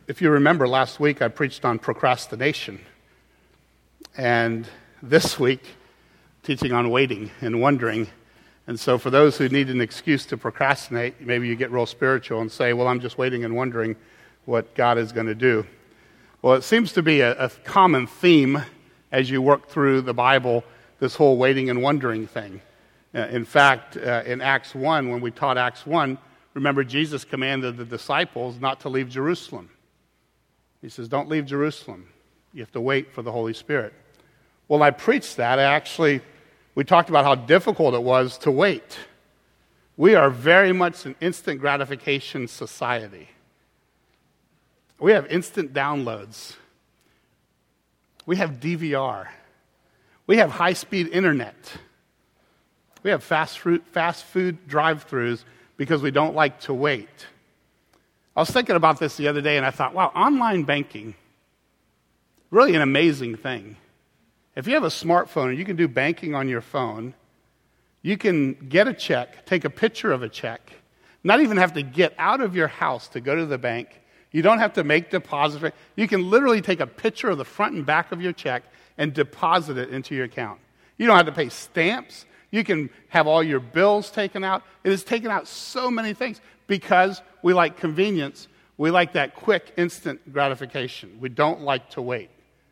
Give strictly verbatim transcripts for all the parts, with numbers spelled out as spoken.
If you remember, last week I preached on procrastination. And this week, teaching on waiting and wondering. And so for those who need an excuse to procrastinate, maybe you get real spiritual and say, well, I'm just waiting and wondering what God is going to do. Well, it seems to be a, a common theme as you work through the Bible, this whole waiting and wondering thing. Uh, in fact, uh, in Acts one, when we taught Acts one, remember Jesus commanded the disciples not to leave Jerusalem. He says, don't leave Jerusalem. You have to wait for the Holy Spirit. Well, I preached that. I actually, we talked about how difficult it was to wait. We are very much an instant gratification society. We have instant downloads. We have D V R. We have high-speed internet. We have fast food, fast food drive-thrus because we don't like to wait. I was thinking about this the other day, and I thought, wow, online banking, really an amazing thing. If you have a smartphone and you can do banking on your phone, you can get a check, take a picture of a check, not even have to get out of your house to go to the bank. You don't have to make deposits. You can literally take a picture of the front and back of your check and deposit it into your account. You don't have to pay stamps. You can have all your bills taken out. It has taken out so many things because we like convenience. We like that quick, instant gratification. We don't like to wait.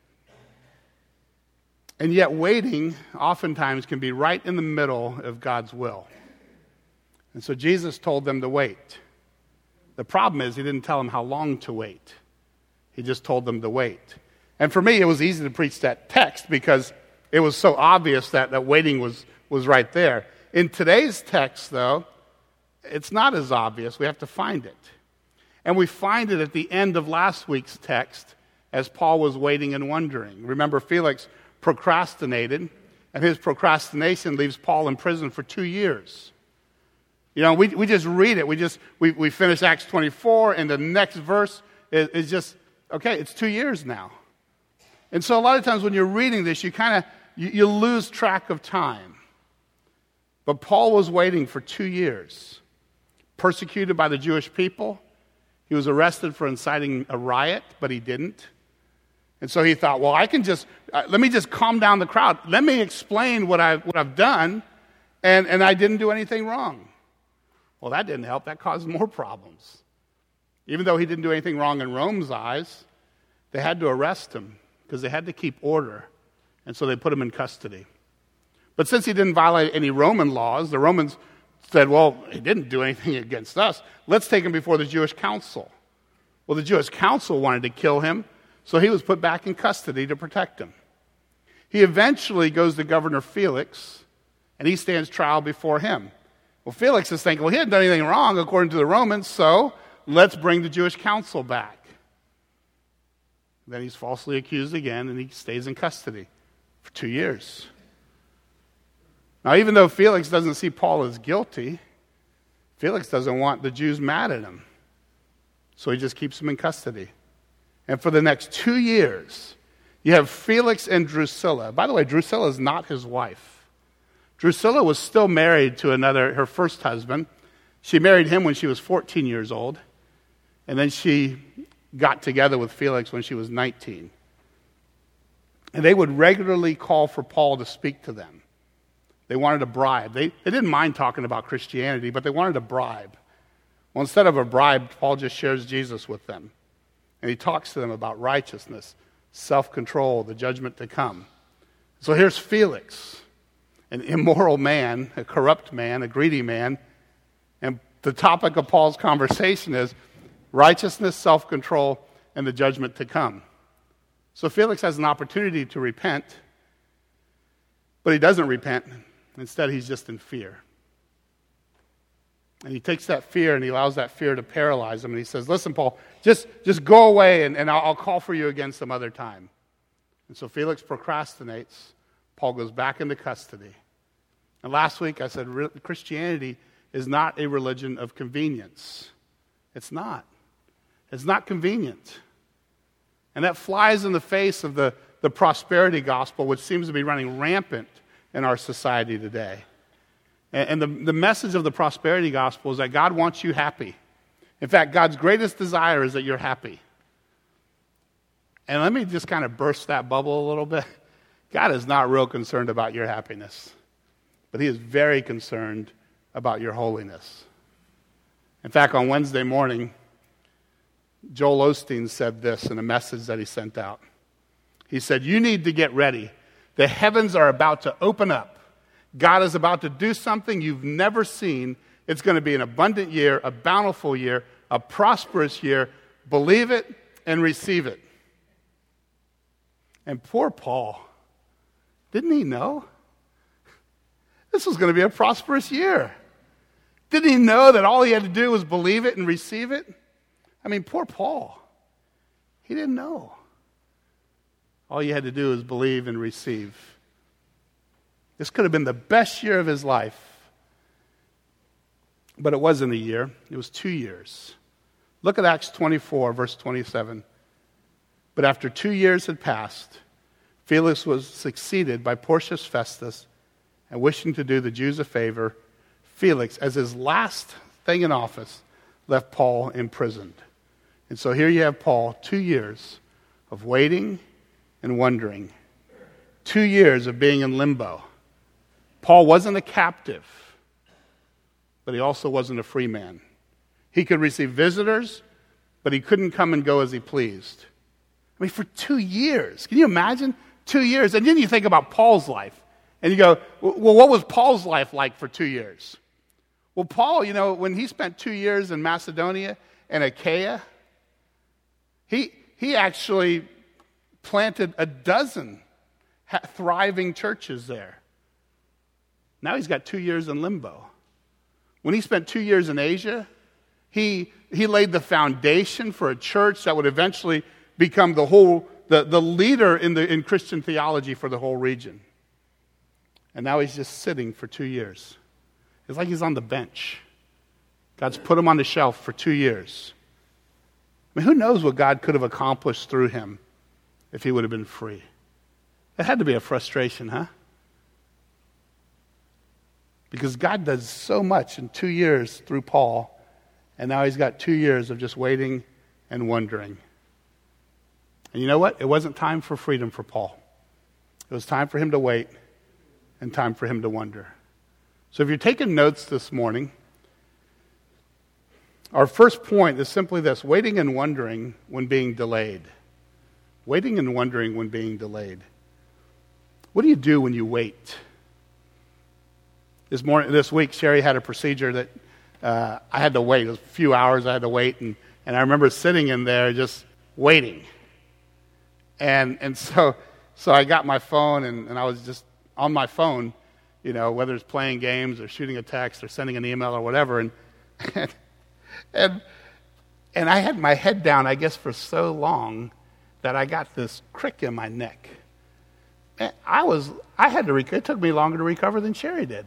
And yet waiting oftentimes can be right in the middle of God's will. And so Jesus told them to wait. The problem is he didn't tell them how long to wait. He just told them to wait. And for me, it was easy to preach that text because it was so obvious that, that waiting was, was right there. In today's text, though, it's not as obvious. We have to find it. And we find it at the end of last week's text as Paul was waiting and wondering. Remember, Felix procrastinated, and his procrastination leaves Paul in prison for two years. You know, we we just read it. We just we, we finish Acts twenty-four, and the next verse is, is just, okay, it's two years now. And so a lot of times when you're reading this, you kind of you, you lose track of time. But Paul was waiting for two years. Persecuted by the Jewish people. He was arrested for inciting a riot, but he didn't. And so he thought, well, I can just, uh, let me just calm down the crowd. Let me explain what I've, what I've done, and, and I didn't do anything wrong. Well, that didn't help. That caused more problems. Even though he didn't do anything wrong in Rome's eyes, they had to arrest him because they had to keep order. And so they put him in custody. But since he didn't violate any Roman laws, the Romans said, well, he didn't do anything against us. Let's take him before the Jewish council. Well, the Jewish council wanted to kill him, so he was put back in custody to protect him. He eventually goes to Governor Felix, and he stands trial before him. Well, Felix is thinking, well, he hadn't done anything wrong according to the Romans, so let's bring the Jewish council back. Then he's falsely accused again, and he stays in custody for two years. Now, even though Felix doesn't see Paul as guilty, Felix doesn't want the Jews mad at him. So he just keeps him in custody. And for the next two years, you have Felix and Drusilla. By the way, Drusilla is not his wife. Drusilla was still married to another, her first husband. She married him when she was fourteen years old. And then she got together with Felix when she was nineteen. And they would regularly call for Paul to speak to them. They wanted a bribe. They, they didn't mind talking about Christianity, but they wanted a bribe. Well, instead of a bribe, Paul just shares Jesus with them. And he talks to them about righteousness, self-control, the judgment to come. So here's Felix, an immoral man, a corrupt man, a greedy man. And the topic of Paul's conversation is righteousness, self-control, and the judgment to come. So Felix has an opportunity to repent, but he doesn't repent. Instead, he's just in fear. And he takes that fear and he allows that fear to paralyze him. And he says, listen, Paul, just, just go away and, and I'll, I'll call for you again some other time. And so Felix procrastinates. Paul goes back into custody. And last week I said Christianity is not a religion of convenience. It's not. It's not convenient. And that flies in the face of the, the prosperity gospel, which seems to be running rampant in our society today. And the, the message of the prosperity gospel is that God wants you happy. In fact, God's greatest desire is that you're happy. And let me just kind of burst that bubble a little bit. God is not real concerned about your happiness, but he is very concerned about your holiness. In fact, on Wednesday morning, Joel Osteen said this in a message that he sent out. He said, you need to get ready. The heavens are about to open up. God is about to do something you've never seen. It's going to be an abundant year, a bountiful year, a prosperous year. Believe it and receive it. And poor Paul, didn't he know? This was going to be a prosperous year. Didn't he know that all he had to do was believe it and receive it? I mean, poor Paul. He didn't know. All you had to do is believe and receive. This could have been the best year of his life. But it wasn't a year. It was two years. Look at Acts twenty-four, verse twenty-seven. But after two years had passed, Felix was succeeded by Porcius Festus, and wishing to do the Jews a favor, Felix, as his last thing in office, left Paul imprisoned. And so here you have Paul, two years of waiting and wondering. Two years of being in limbo. Paul wasn't a captive, but he also wasn't a free man. He could receive visitors, but he couldn't come and go as he pleased. I mean, for two years. Can you imagine? Two years. And then you think about Paul's life. And you go, well, what was Paul's life like for two years? Well, Paul, you know, when he spent two years in Macedonia and Achaia, he, he actually planted a dozen thriving churches there. Now he's got two years in limbo. When he spent two years in Asia, he, he laid the foundation for a church that would eventually become the whole, the, the leader in, the, in Christian theology for the whole region. And now he's just sitting for two years. It's like he's on the bench. God's put him on the shelf for two years. I mean, who knows what God could have accomplished through him if he would have been free? It had to be a frustration, huh? Because God does so much in two years through Paul, and now he's got two years of just waiting and wondering. And you know what? It wasn't time for freedom for Paul. It was time for him to wait and time for him to wonder. So if you're taking notes this morning, our first point is simply this: waiting and wondering when being delayed. Waiting and wondering when being delayed. What do you do when you wait? This morning, this week, Sherry had a procedure that uh, I had to wait. It was a few hours I had to wait, and, and I remember sitting in there just waiting. And and so so I got my phone, and, and I was just on my phone, you know, whether it's playing games or shooting a text or sending an email or whatever, and and and, and I had my head down, I guess, for so long that I got this crick in my neck. And I was I had to. Rec- it took me longer to recover than Sherry did.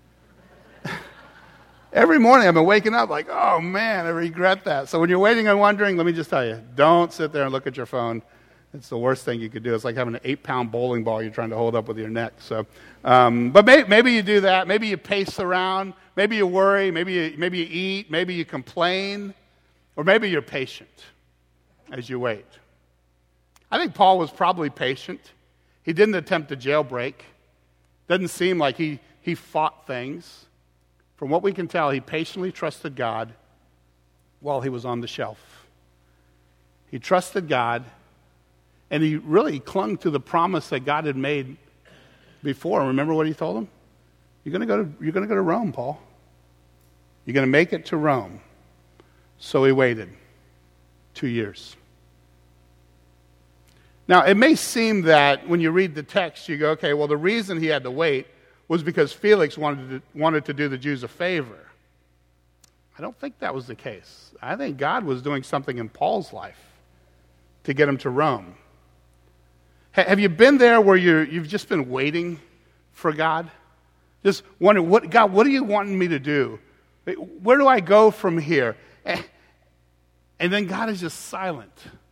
Every morning I've been waking up like, oh man, I regret that. So when you're waiting and wondering, let me just tell you, don't sit there and look at your phone. It's the worst thing you could do. It's like having an eight-pound bowling ball you're trying to hold up with your neck. So, um, but may, maybe you do that. Maybe you pace around. Maybe you worry. Maybe you, maybe you eat. Maybe you complain. Or maybe you're patient as you wait. I think Paul was probably patient. He didn't attempt to jailbreak. Doesn't seem like he, he fought things. From what we can tell, he patiently trusted God while he was on the shelf. He trusted God, and he really clung to the promise that God had made before. Remember what he told him? You're going to go to, you're going to go to Rome, Paul. You're going to make it to Rome. So he waited two years. Now, it may seem that when you read the text, you go, okay, well, the reason he had to wait was because Felix wanted to, wanted to do the Jews a favor. I don't think that was the case. I think God was doing something in Paul's life to get him to Rome. Have you been there where you're, you've just been waiting for God? Just wondering, what, God, what are you wanting me to do? Where do I go from here? And then God is just silent.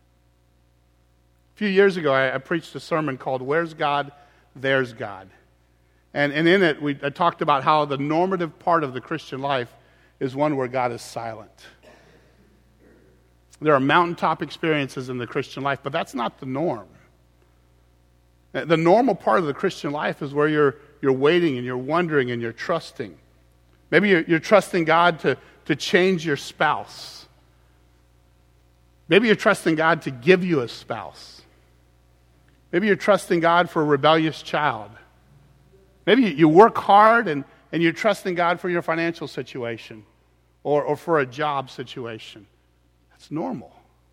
A few years ago, I, I preached a sermon called Where's God? There's God. And, and in it, we I talked about how the normative part of the Christian life is one where God is silent. There are mountaintop experiences in the Christian life, but that's not the norm. The normal part of the Christian life is where you're, you're waiting and you're wondering and you're trusting. Maybe you're, you're trusting God to, to change your spouse. Maybe you're trusting God to give you a spouse. Maybe you're trusting God for a rebellious child. Maybe you work hard and, and you're trusting God for your financial situation or, or for a job situation. That's normal.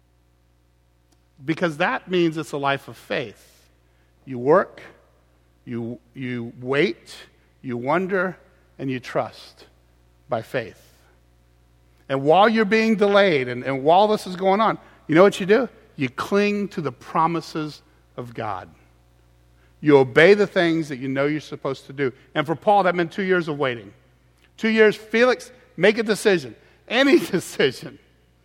Because that means it's a life of faith. You work, you, you wait, you wonder, and you trust by faith. And while you're being delayed and, and while this is going on, you know what you do? You cling to the promises of God. You obey the things that you know you're supposed to do. And for Paul, that meant two years of waiting. Two years, Felix, make a decision. Any decision.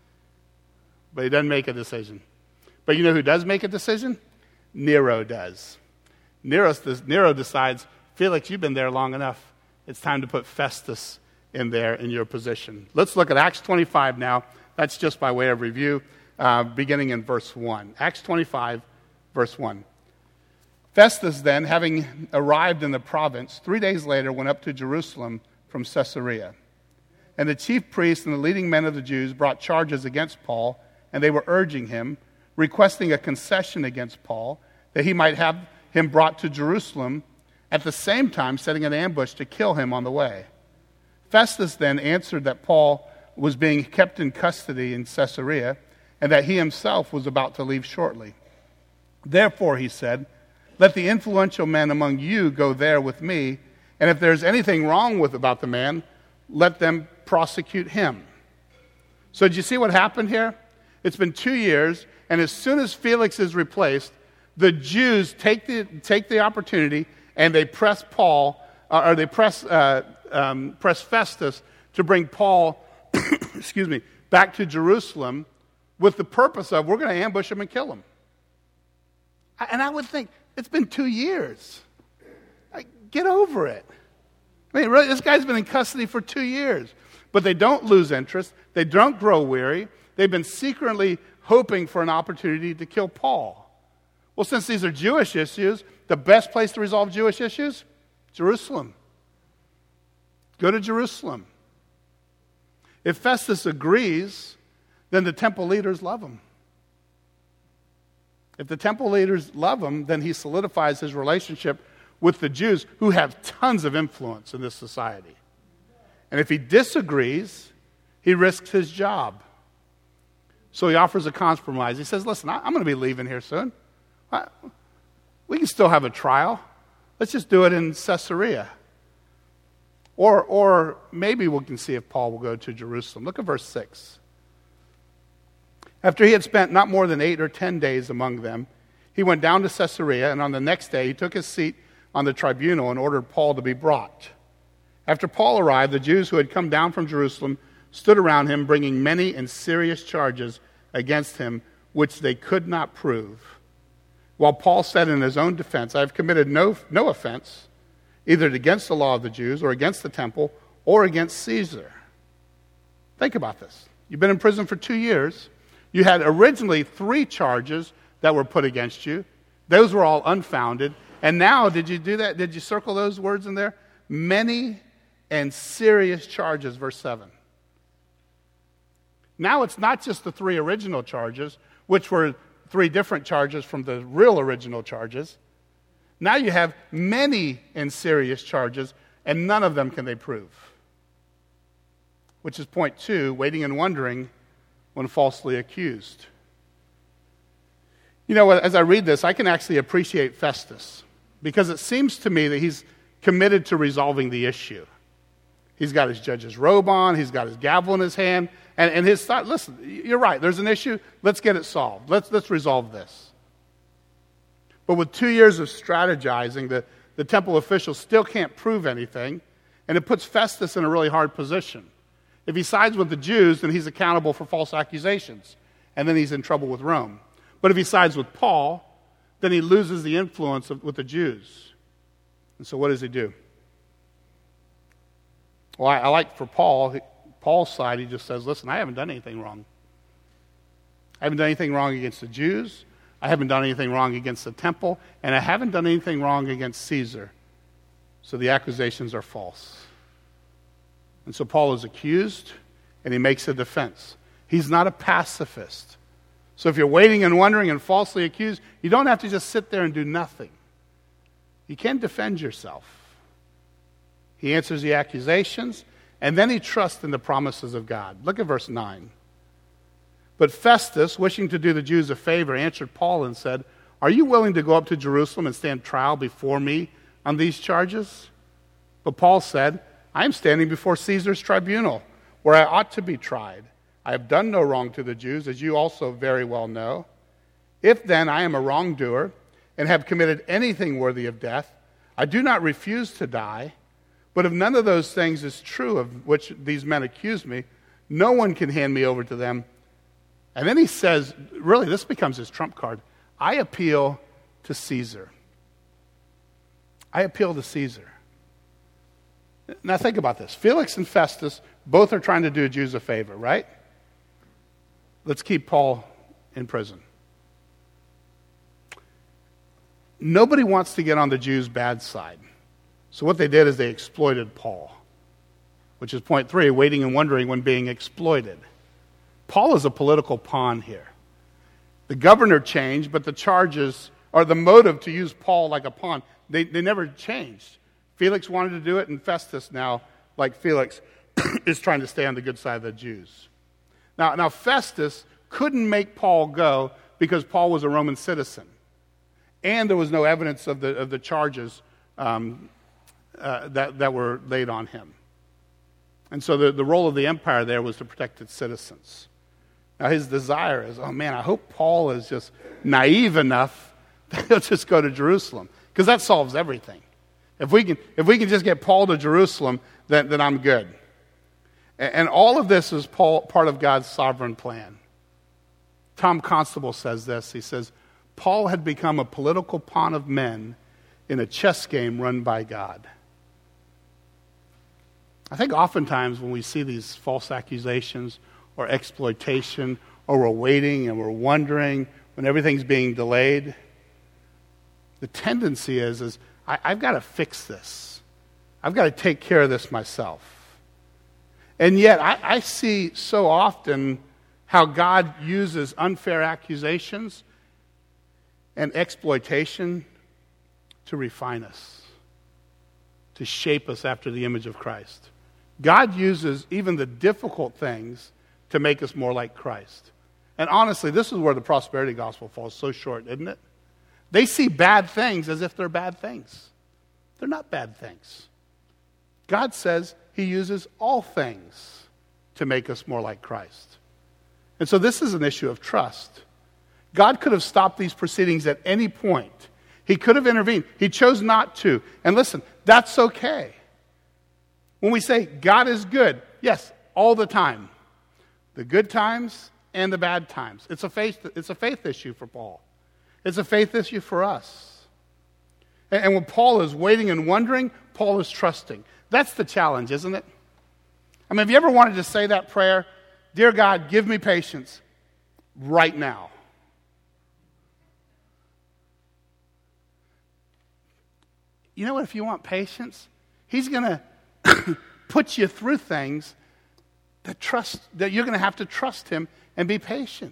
But he doesn't make a decision. But you know who does make a decision? Nero does. Nero, Nero decides, Felix, you've been there long enough. It's time to put Festus in there in your position. Let's look at Acts twenty-five now. That's just by way of review, uh, beginning in verse one. Acts twenty-five, verse one. Festus then, having arrived in the province, three days later went up to Jerusalem from Caesarea. And the chief priests and the leading men of the Jews brought charges against Paul, and they were urging him, requesting a concession against Paul, that he might have him brought to Jerusalem, at the same time setting an ambush to kill him on the way. Festus then answered that Paul was being kept in custody in Caesarea, and that he himself was about to leave shortly. Therefore, he said, let the influential men among you go there with me, and if there's anything wrong with about the man, let them prosecute him. So did you see what happened here? It's been two years, and as soon as Felix is replaced, the Jews take the take the opportunity and they press Paul, uh, or they press uh, um, press Festus to bring Paul, excuse me, back to Jerusalem, with the purpose of we're going to ambush him and kill him. And I would think it's been two years. Like, get over it. I mean, really, this guy's been in custody for two years, but they don't lose interest. They don't grow weary. They've been secretly hoping for an opportunity to kill Paul. Well, since these are Jewish issues, the best place to resolve Jewish issues? Jerusalem. Go to Jerusalem. If Festus agrees, then the temple leaders love him. If the temple leaders love him, then he solidifies his relationship with the Jews, who have tons of influence in this society. And if he disagrees, he risks his job. So he offers a compromise. He says, listen, I'm going to be leaving here soon. We can still have a trial. Let's just do it in Caesarea. Or, or maybe we can see if Paul will go to Jerusalem. Look at verse six. After he had spent not more than eight or ten days among them, he went down to Caesarea, and on the next day he took his seat on the tribunal and ordered Paul to be brought. After Paul arrived, the Jews who had come down from Jerusalem stood around him, bringing many and serious charges against him, which they could not prove. While Paul said in his own defense, I have committed no, no offense, either against the law of the Jews or against the temple or against Caesar. Think about this. You've been in prison for two years. You had originally three charges that were put against you. Those were all unfounded. And now, did you do that? Did you circle those words in there? Many and serious charges, verse seven. Now it's not just the three original charges, which were three different charges from the real original charges. Now you have many and serious charges, and none of them can they prove. Which is point two, waiting and wondering when falsely accused. You know, as I read this, I can actually appreciate Festus, because it seems to me that he's committed to resolving the issue. He's got his judge's robe on, he's got his gavel in his hand, and, and his thought, listen, you're right, there's an issue, let's get it solved. Let's, let's resolve this. But with two years of strategizing, the, the temple officials still can't prove anything, and it puts Festus in a really hard position. If he sides with the Jews, then he's accountable for false accusations, and then he's in trouble with Rome. But if he sides with Paul, then he loses the influence of, with the Jews. And so what does he do? Well, I, I like for Paul, Paul's side, he just says, listen, I haven't done anything wrong. I haven't done anything wrong against the Jews. I haven't done anything wrong against the temple. And I haven't done anything wrong against Caesar. So the accusations are false. And so Paul is accused, and he makes a defense. He's not a pacifist. So if you're waiting and wondering and falsely accused, you don't have to just sit there and do nothing. You can defend yourself. He answers the accusations, and then he trusts in the promises of God. Look at verse nine. But Festus, wishing to do the Jews a favor, answered Paul and said, "Are you willing to go up to Jerusalem and stand trial before me on these charges?" But Paul said, "I am standing before Caesar's tribunal, where I ought to be tried. I have done no wrong to the Jews, as you also very well know. If then I am a wrongdoer and have committed anything worthy of death, I do not refuse to die. But if none of those things is true of which these men accuse me, no one can hand me over to them." And then he says, really, this becomes his trump card. I appeal to Caesar. I appeal to Caesar. Now think about this. Felix and Festus both are trying to do Jews a favor, right? Let's keep Paul in prison. Nobody wants to get on the Jews' bad side. So what they did is they exploited Paul, which is point three, waiting and wondering when being exploited. Paul is a political pawn here. The governor changed, but the charges, or the motive to use Paul like a pawn, they, they never changed. Felix wanted to do it, and Festus now, like Felix, is trying to stay on the good side of the Jews. Now, now Festus couldn't make Paul go because Paul was a Roman citizen. And there was no evidence of the, of the charges um, uh, that, that were laid on him. And so the, the role of the empire there was to protect its citizens. Now his desire is, oh man, I hope Paul is just naive enough that he'll just go to Jerusalem. Because that solves everything. If we can, if we can just get Paul to Jerusalem, then, then I'm good. And, and all of this is Paul, part of God's sovereign plan. Tom Constable says this. He says, Paul had become a political pawn of men in a chess game run by God. I think oftentimes when we see these false accusations or exploitation, or we're waiting and we're wondering when everything's being delayed, the tendency is, is I, I've got to fix this. I've got to take care of this myself. And yet I, I see so often how God uses unfair accusations and exploitation to refine us, to shape us after the image of Christ. God uses even the difficult things to make us more like Christ. And honestly, this is where the prosperity gospel falls so short, isn't it? They see bad things as if they're bad things. They're not bad things. God says he uses all things to make us more like Christ. And so this is an issue of trust. God could have stopped these proceedings at any point. He could have intervened. He chose not to. And listen, that's okay. When we say God is good, yes, all the time. The good times and the bad times. It's a faith, it's a faith issue for Paul. It's a faith issue for us. And, and when Paul is waiting and wondering, Paul is trusting. That's the challenge, isn't it? I mean, have you ever wanted to say that prayer? Dear God, give me patience right now. You know what? If you want patience, he's going to put you through things that trust that you're going to have to trust him and be patient.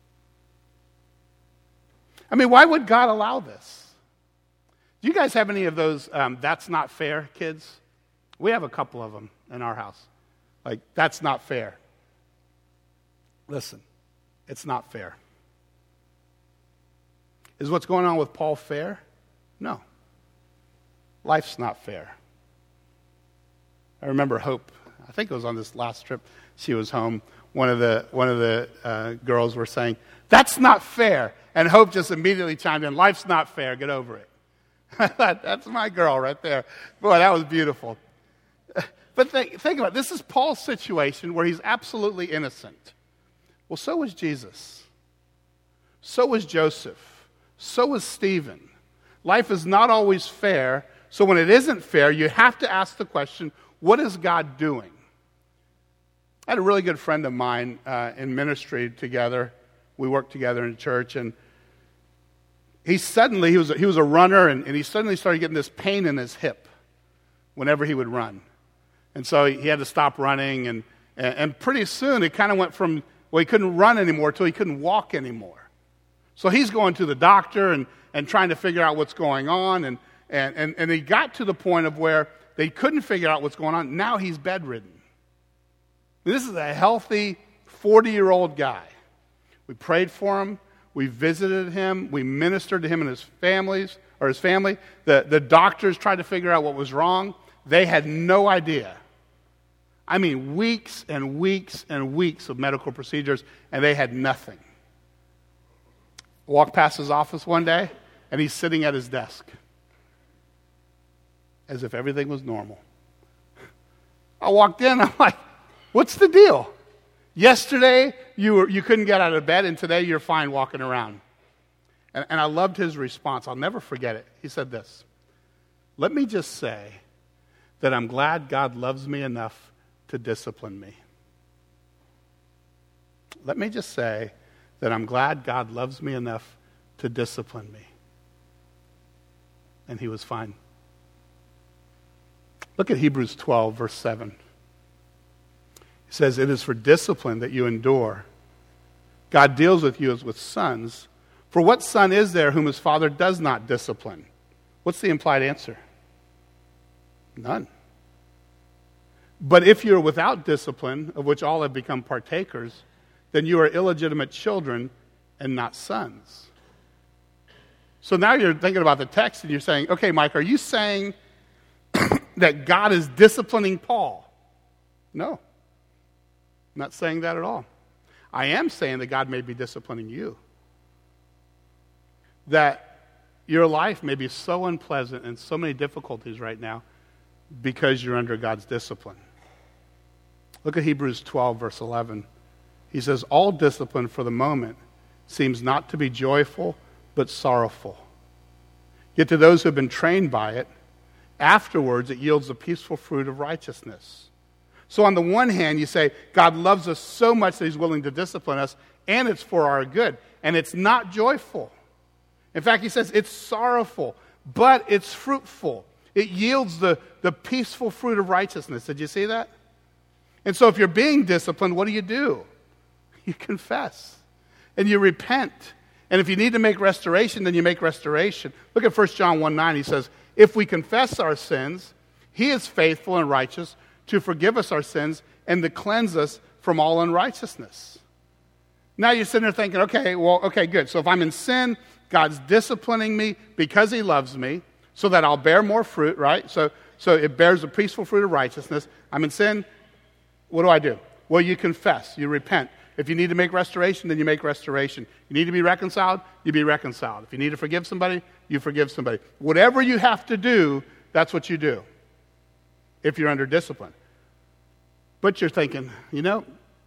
I mean, why would God allow this? Do you guys have any of those um, that's not fair kids? We have a couple of them in our house. Like, that's not fair. Listen, it's not fair. Is what's going on with Paul fair? No. Life's not fair. I remember Hope. I think it was on this last trip. She was home. One of the one of the uh, girls were saying, "That's not fair," and Hope just immediately chimed in, "Life's not fair. Get over it." I thought, that's my girl right there. Boy, that was beautiful. But think, think about it. This is Paul's situation where he's absolutely innocent. Well, so was Jesus. So was Joseph. So was Stephen. Life is not always fair. So when it isn't fair, you have to ask the question, what is God doing? I had a really good friend of mine uh, in ministry together we worked together in church, and he suddenly, he was a, he was a runner, and, and he suddenly started getting this pain in his hip whenever he would run. And so he, he had to stop running, and, and, and pretty soon it kind of went from, well, he couldn't run anymore until he couldn't walk anymore. So he's going to the doctor and, and trying to figure out what's going on, and, and, and, and he got to the point of where they couldn't figure out what's going on. Now he's bedridden. This is a healthy forty-year-old guy. We prayed for him. We visited him. We ministered to him and his families, or his family. The, the doctors tried to figure out what was wrong. They had no idea. I mean, weeks and weeks and weeks of medical procedures, and they had nothing. Walked past his office one day, and he's sitting at his desk as if everything was normal. I walked in, I'm like, what's the deal? Yesterday, you were you couldn't get out of bed, and today you're fine walking around. And, and I loved his response. I'll never forget it. He said this, let me just say that I'm glad God loves me enough to discipline me. Let me just say that I'm glad God loves me enough to discipline me. And he was fine. Look at Hebrews twelve, verse seven. It says, it is for discipline that you endure. God deals with you as with sons. For what son is there whom his father does not discipline? What's the implied answer? None. But if you're without discipline, of which all have become partakers, then you are illegitimate children and not sons. So now you're thinking about the text and you're saying, okay, Mike, are you saying that God is disciplining Paul? No. I'm not saying that at all. I am saying that God may be disciplining you. That your life may be so unpleasant and so many difficulties right now because you're under God's discipline. Look at Hebrews twelve, verse eleven. He says, all discipline for the moment seems not to be joyful, but sorrowful. Yet to those who have been trained by it, afterwards it yields the peaceful fruit of righteousness. So on the one hand, you say, God loves us so much that he's willing to discipline us, and it's for our good. And it's not joyful. In fact, he says it's sorrowful, but it's fruitful. It yields the, the peaceful fruit of righteousness. Did you see that? And so if you're being disciplined, what do you do? You confess. And you repent. And if you need to make restoration, then you make restoration. Look at First John one nine. He says, if we confess our sins, he is faithful and righteous to forgive us our sins and to cleanse us from all unrighteousness. Now you're sitting there thinking, okay, well, okay, good. So if I'm in sin, God's disciplining me because he loves me so that I'll bear more fruit, right? So, so it bears the peaceful fruit of righteousness. I'm in sin. What do I do? Well, you confess. You repent. If you need to make restoration, then you make restoration. You need to be reconciled, you be reconciled. If you need to forgive somebody, you forgive somebody. Whatever you have to do, that's what you do if you're under discipline. But you're thinking, you know,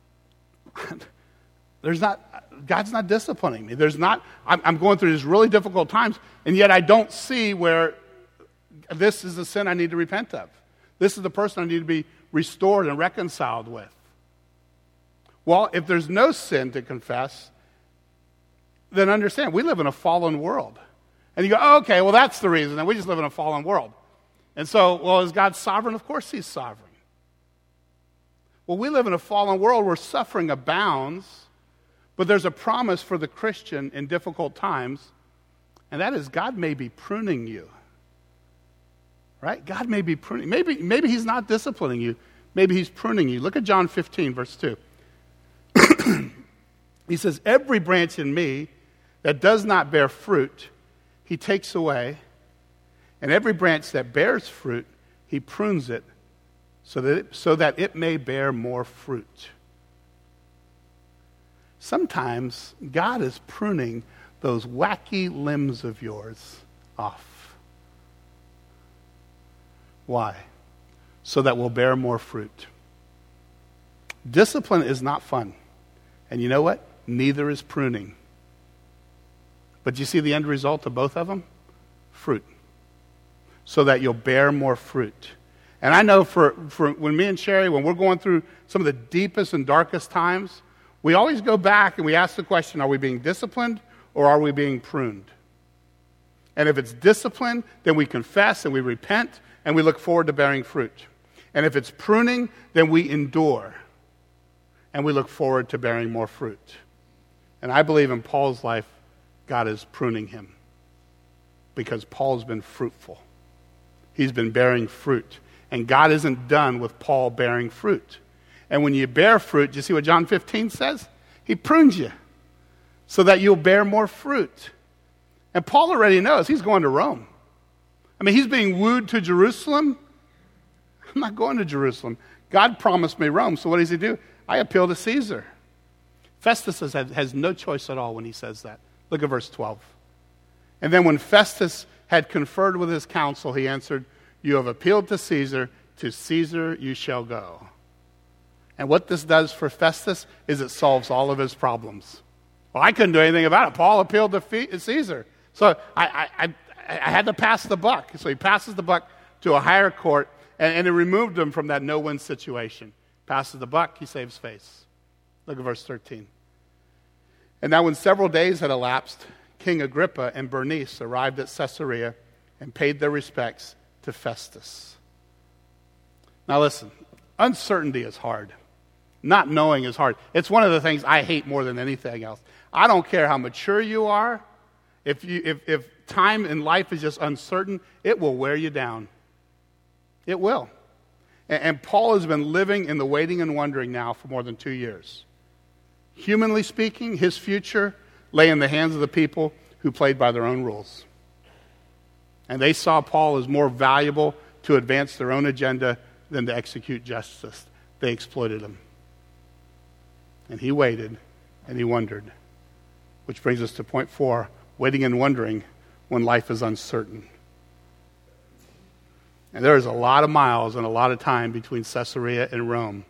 there's not, God's not disciplining me. There's not, I'm, I'm going through these really difficult times, and yet I don't see where this is the sin I need to repent of. This is the person I need to be restored and reconciled with. Well, if there's no sin to confess, then understand, we live in a fallen world. And you go, oh, okay, well, that's the reason. And we just live in a fallen world. And so, well, is God sovereign? Of course he's sovereign. Well, we live in a fallen world where suffering abounds, but there's a promise for the Christian in difficult times, and that is God may be pruning you. Right? God may be pruning. Maybe, maybe he's not disciplining you. Maybe he's pruning you. Look at John fifteen, verse two. He says, every branch in me that does not bear fruit, he takes away. And every branch that bears fruit, he prunes it so that it, so that it may bear more fruit. Sometimes God is pruning those wacky limbs of yours off. Why? So that we'll bear more fruit. Discipline is not fun. And you know what? Neither is pruning. But you see the end result of both of them? Fruit. So that you'll bear more fruit. And I know for, for when me and Sherry, when we're going through some of the deepest and darkest times, we always go back and we ask the question, are we being disciplined or are we being pruned? And if it's discipline, then we confess and we repent and we look forward to bearing fruit. And if it's pruning, then we endure and we look forward to bearing more fruit. And I believe in Paul's life, God is pruning him because Paul's been fruitful. He's been bearing fruit. And God isn't done with Paul bearing fruit. And when you bear fruit, do you see what John fifteen says? He prunes you so that you'll bear more fruit. And Paul already knows he's going to Rome. I mean, he's being wooed to Jerusalem. I'm not going to Jerusalem. God promised me Rome, so what does he do? I appeal to Caesar. Festus has, has no choice at all when he says that. Look at verse twelve. And then when Festus had conferred with his council, he answered, you have appealed to Caesar, to Caesar you shall go. And what this does for Festus is it solves all of his problems. Well, I couldn't do anything about it. Paul appealed to Caesar. So I, I, I, I had to pass the buck. So he passes the buck to a higher court, and, and it removed him from that no-win situation. Passes the buck, he saves face. Look at verse thirteen. And now when several days had elapsed, King Agrippa and Bernice arrived at Caesarea and paid their respects to Festus. Now listen, uncertainty is hard. Not knowing is hard. It's one of the things I hate more than anything else. I don't care how mature you are. If you if, if time in life is just uncertain, it will wear you down. It will. And, and Paul has been living in the waiting and wondering now for more than two years. Humanly speaking, his future lay in the hands of the people who played by their own rules. And they saw Paul as more valuable to advance their own agenda than to execute justice. They exploited him. And he waited and he wondered. Which brings us to point four, waiting and wondering when life is uncertain. And there is a lot of miles and a lot of time between Caesarea and Rome.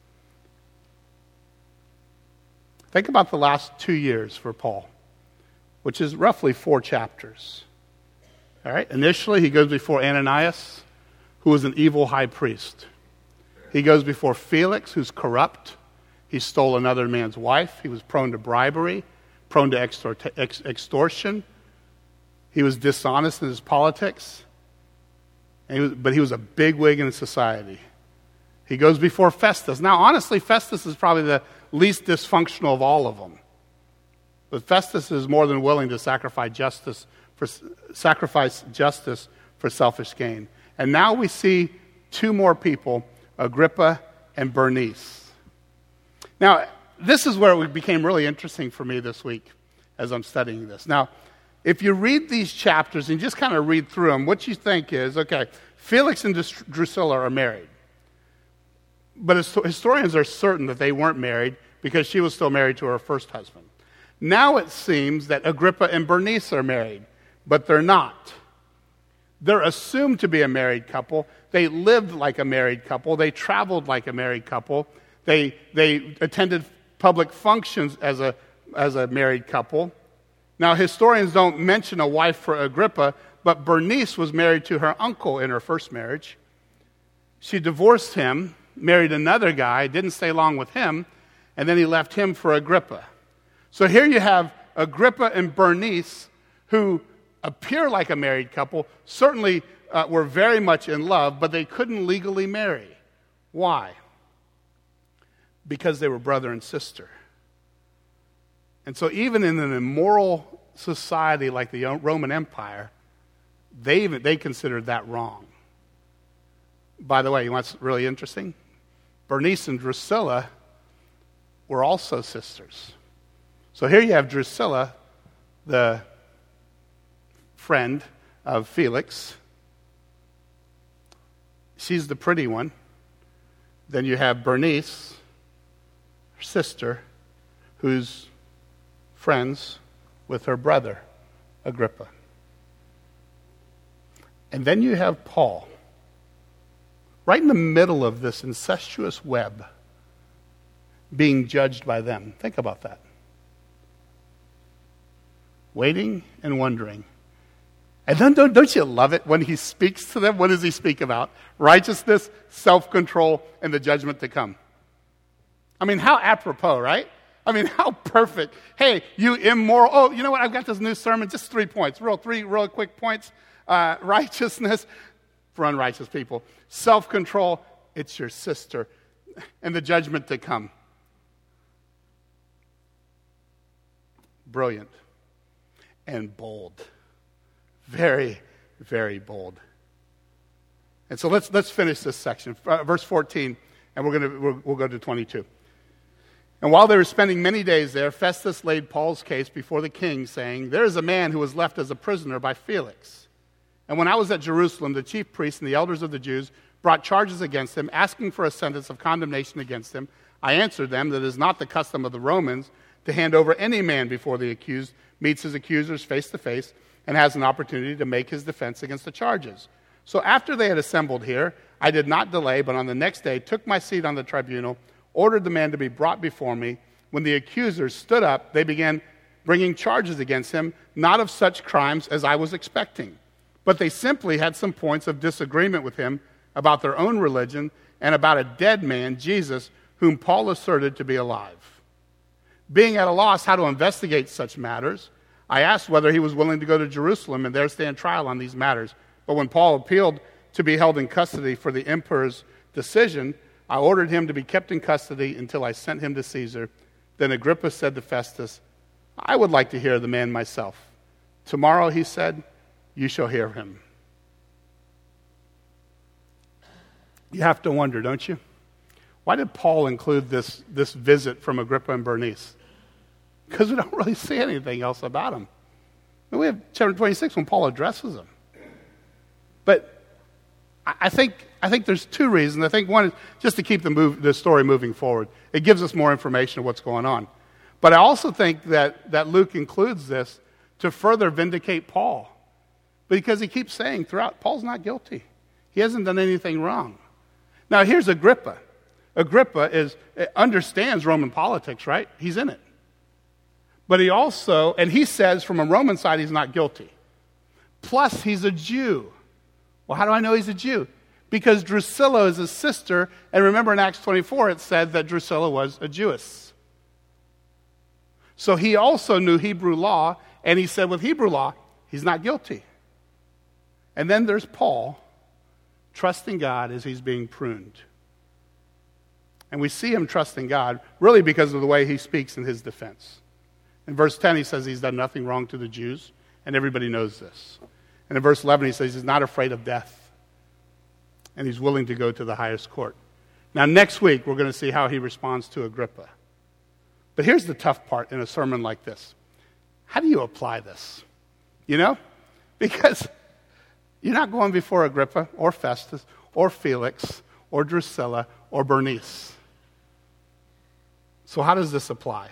Think about the last two years for Paul, which is roughly four chapters. All right. Initially, he goes before Ananias, who was an evil high priest. He goes before Felix, who's corrupt. He stole another man's wife. He was prone to bribery, prone to extort- ex- extortion. He was dishonest in his politics. And he was, but he was a bigwig in society. He goes before Festus. Now, honestly, Festus is probably the least dysfunctional of all of them. But Festus is more than willing to sacrifice justice for sacrifice justice for selfish gain. And now we see two more people, Agrippa and Bernice. Now, this is where it became really interesting for me this week as I'm studying this. Now, if you read these chapters and just kind of read through them, what you think is, okay, Felix and Drusilla are married. But historians are certain that they weren't married because she was still married to her first husband. Now it seems that Agrippa and Bernice are married, but they're not. They're assumed to be a married couple. They lived like a married couple. They traveled like a married couple. They they attended public functions as a as a married couple. Now, historians don't mention a wife for Agrippa, but Bernice was married to her uncle in her first marriage. She divorced him, married another guy, didn't stay long with him, and then he left him for Agrippa. So here you have Agrippa and Bernice, who appear like a married couple, certainly uh, were very much in love, but they couldn't legally marry. Why? Because they were brother and sister. And so even in an immoral society like the Roman Empire, they even, they considered that wrong. By the way, you know what's really interesting? Bernice and Drusilla were also sisters. So here you have Drusilla, the friend of Felix. She's the pretty one. Then you have Bernice, her sister, who's friends with her brother, Agrippa. And then you have Paul, right in the middle of this incestuous web, being judged by them. Think about that. Waiting and wondering. And then don't, don't you love it when he speaks to them? What does he speak about? Righteousness, self-control, and the judgment to come. I mean, how apropos, right? I mean, how perfect. Hey, you immoral. Oh, you know what? I've got this new sermon, just three points, real three real quick points. Uh, righteousness for unrighteous people. Self-control, it's your sister. And the judgment to come. Brilliant and bold. Very, very bold. And so let's let's finish this section, uh, verse fourteen, and we're gonna we'll, we'll go to twenty-two. And while they were spending many days there, Festus laid Paul's case before the king, saying, "There is a man who was left as a prisoner by Felix. And when I was at Jerusalem, the chief priests and the elders of the Jews brought charges against him, asking for a sentence of condemnation against him. I answered them that it is not the custom of the Romans to hand over any man before the accused meets his accusers face to face and has an opportunity to make his defense against the charges. So after they had assembled here, I did not delay, but on the next day took my seat on the tribunal, ordered the man to be brought before me. When the accusers stood up, they began bringing charges against him, not of such crimes as I was expecting. But they simply had some points of disagreement with him about their own religion and about a dead man, Jesus, whom Paul asserted to be alive. Being at a loss how to investigate such matters, I asked whether he was willing to go to Jerusalem and there stand trial on these matters. But when Paul appealed to be held in custody for the emperor's decision, I ordered him to be kept in custody until I sent him to Caesar. Then Agrippa said to Festus, I would like to hear the man myself. Tomorrow, he said, you shall hear him. You have to wonder, don't you? Why did Paul include this, this visit from Agrippa and Bernice? Because we don't really see anything else about him. And we have chapter twenty-six when Paul addresses them. But I think I think there's two reasons. I think one is just to keep the move, the story moving forward. It gives us more information of what's going on. But I also think that, that Luke includes this to further vindicate Paul. Because he keeps saying throughout, Paul's not guilty. He hasn't done anything wrong. Now here's Agrippa. Agrippa is understands Roman politics, right? He's in it. But he also, and he says from a Roman side he's not guilty. Plus he's a Jew. Well, how do I know he's a Jew? Because Drusilla is his sister, and remember in Acts twenty-four it said that Drusilla was a Jewess. So he also knew Hebrew law, and he said with Hebrew law, he's not guilty. And then there's Paul, trusting God as he's being pruned. And we see him trusting God really because of the way he speaks in his defense. In verse ten, he says he's done nothing wrong to the Jews, and everybody knows this. And in verse eleven, he says he's not afraid of death, and he's willing to go to the highest court. Now, next week, we're going to see how he responds to Agrippa. But here's the tough part in a sermon like this. How do you apply this? You know? Because you're not going before Agrippa or Festus or Felix or Drusilla or Bernice. So how does this apply?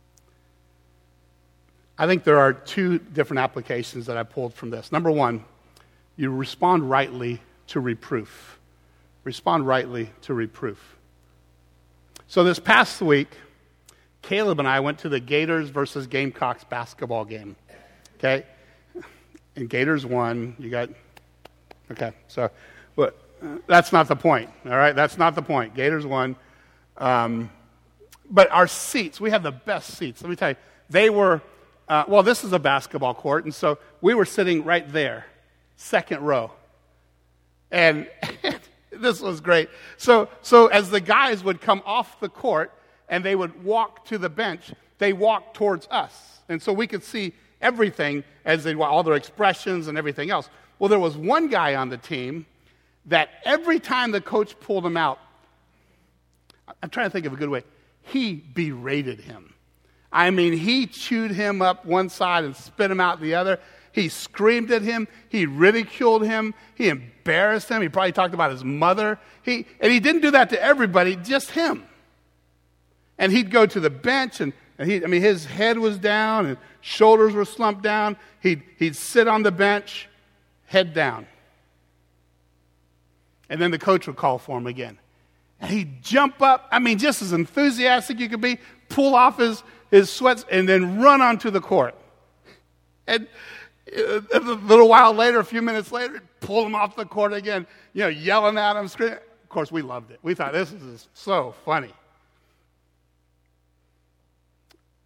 I think there are two different applications that I pulled from this. Number one, you respond rightly to reproof. Respond rightly to reproof. So this past week, Caleb and I went to the Gators versus Gamecocks basketball game. Okay? And Gators won. You got, okay, so but uh, that's not the point, all right? That's not the point. Gators won. Um, but our seats, we had the best seats. Let me tell you, they were, uh, well, this is a basketball court, and so we were sitting right there, second row. And this was great. So, so as the guys would come off the court and they would walk to the bench, they walked towards us. And so we could see everything as they all their expressions and everything else. Well, there was one guy on the team that every time the coach pulled him out, I'm trying to think of a good way, he berated him. I mean, he chewed him up one side and spit him out the other. He screamed at him. He ridiculed him. He embarrassed him. He probably talked about his mother. He and he didn't do that to everybody, just him. And he'd go to the bench, and, and he, I mean, his head was down and shoulders were slumped down. He'd, he'd sit on the bench, head down. And then the coach would call for him again. And he'd jump up, I mean, just as enthusiastic you could be, pull off his, his sweats, and then run onto the court. And a little while later, a few minutes later, pull him off the court again, you know, yelling at him, screaming. Of course, we loved it. We thought, this is so funny.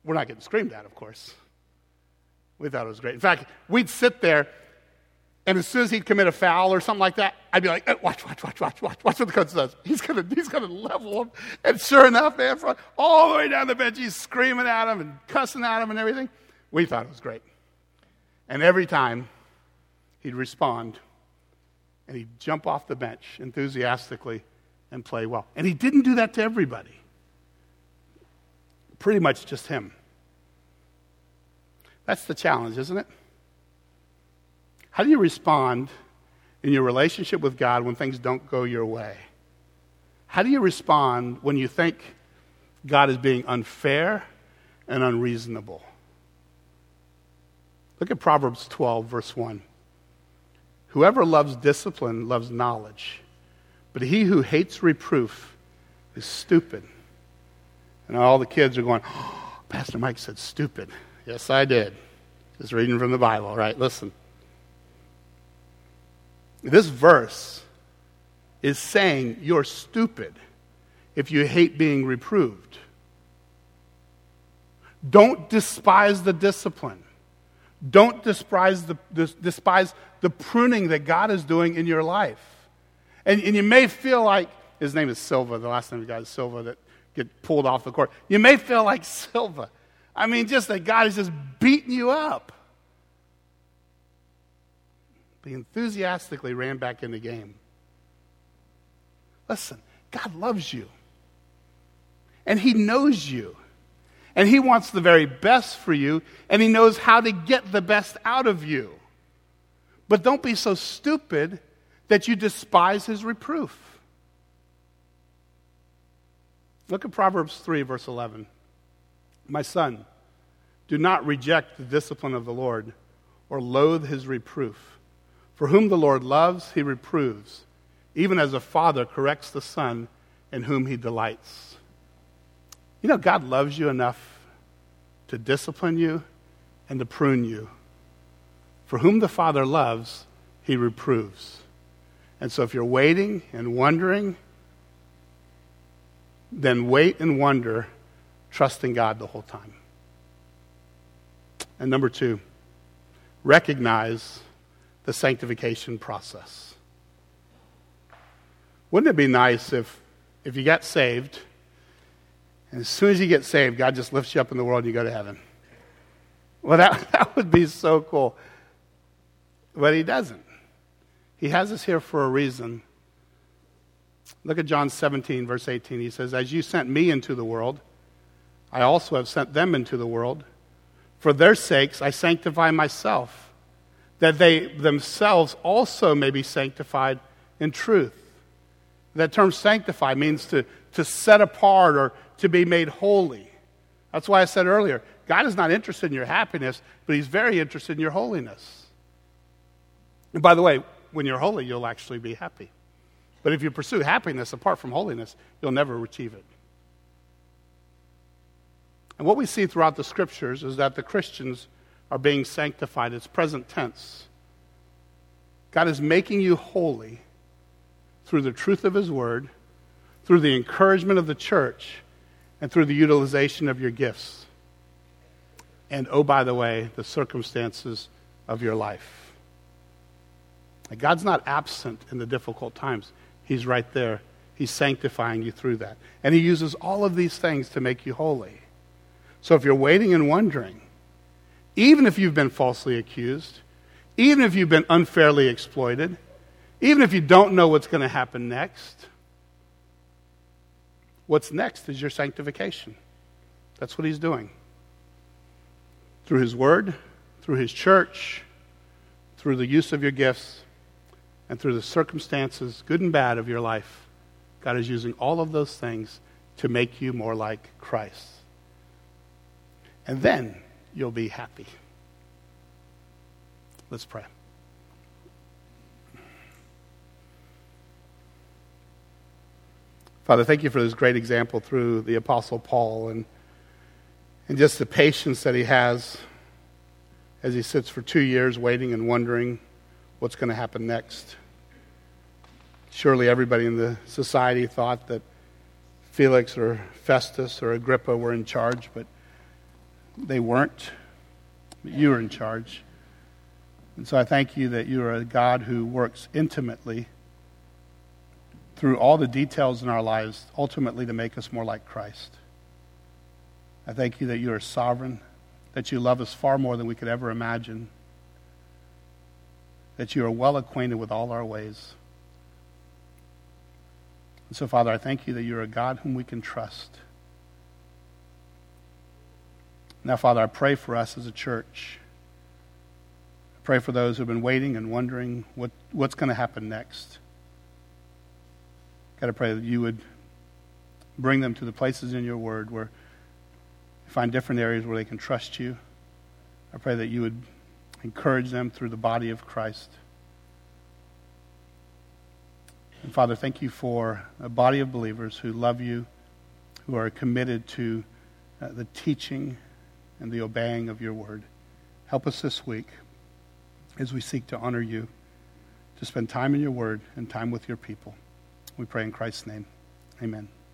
we're not getting screamed at, of course. We thought it was great. In fact, we'd sit there, and as soon as he'd commit a foul or something like that, I'd be like, hey, watch, watch, watch, watch, watch, watch what the coach does. He's going to he's gonna level him. And sure enough, man, from all the way down the bench, he's screaming at him and cussing at him and everything. We thought it was great. And every time, he'd respond, and he'd jump off the bench enthusiastically and play well. And he didn't do that to everybody. Pretty much just him. That's the challenge, isn't it? How do you respond in your relationship with God when things don't go your way? How do you respond when you think God is being unfair and unreasonable? Look at Proverbs twelve, verse one. Whoever loves discipline loves knowledge, but he who hates reproof is stupid. And all the kids are going, oh, Pastor Mike said stupid. Yes, I did. Just reading from the Bible, right? Listen. This verse is saying you're stupid if you hate being reproved. Don't despise the discipline. Don't despise the, despise the pruning that God is doing in your life. And, and you may feel like, his name is Silva, the last name of the guy is Silva, that get pulled off the court. You may feel like Silva. I mean, just that God is just beating you up. But he enthusiastically ran back in the game. Listen, God loves you. And he knows you. And he wants the very best for you, and he knows how to get the best out of you. But don't be so stupid that you despise his reproof. Look at Proverbs three, verse eleven. My son, do not reject the discipline of the Lord or loathe his reproof. For whom the Lord loves, he reproves, even as a father corrects the son in whom he delights. You know, God loves you enough to discipline you and to prune you. For whom the Father loves, he reproves. And so if you're waiting and wondering, then wait and wonder, trusting God the whole time. And number two, recognize the sanctification process. Wouldn't it be nice if, if you got saved, and as soon as you get saved, God just lifts you up in the world and you go to heaven? Well, that, that would be so cool. But he doesn't. He has us here for a reason. Look at John seventeen, verse eighteen. He says, as you sent me into the world, I also have sent them into the world. For their sakes I sanctify myself, that they themselves also may be sanctified in truth. That term sanctify means to, to set apart or to be made holy. That's why I said earlier, God is not interested in your happiness, but he's very interested in your holiness. And by the way, when you're holy, you'll actually be happy. But if you pursue happiness apart from holiness, you'll never achieve it. And what we see throughout the scriptures is that the Christians are being sanctified. It's present tense. God is making you holy through the truth of his word, through the encouragement of the church, and through the utilization of your gifts. And, oh, by the way, the circumstances of your life. Like, God's not absent in the difficult times. He's right there. He's sanctifying you through that. And he uses all of these things to make you holy. So if you're waiting and wondering, even if you've been falsely accused, even if you've been unfairly exploited, even if you don't know what's going to happen next, what's next is your sanctification. That's what he's doing. Through his word, through his church, through the use of your gifts, and through the circumstances, good and bad, of your life, God is using all of those things to make you more like Christ. And then you'll be happy. Let's pray. Father, thank you for this great example through the Apostle Paul and, and just the patience that he has as he sits for two years waiting and wondering what's going to happen next. Surely everybody in the society thought that Felix or Festus or Agrippa were in charge, but they weren't, but you are in charge. And so I thank you that you are a God who works intimately through all the details in our lives, ultimately to make us more like Christ. I thank you that you are sovereign, that you love us far more than we could ever imagine, that you are well acquainted with all our ways. And so, Father, I thank you that you're a God whom we can trust. Now, Father, I pray for us as a church. I pray for those who have been waiting and wondering what, what's going to happen next. God, I pray that you would bring them to the places in your word where you find different areas where they can trust you. I pray that you would encourage them through the body of Christ. And Father, thank you for a body of believers who love you, who are committed to uh, the teaching and the obeying of your word. Help us this week as we seek to honor you, to spend time in your word and time with your people. We pray in Christ's name. Amen.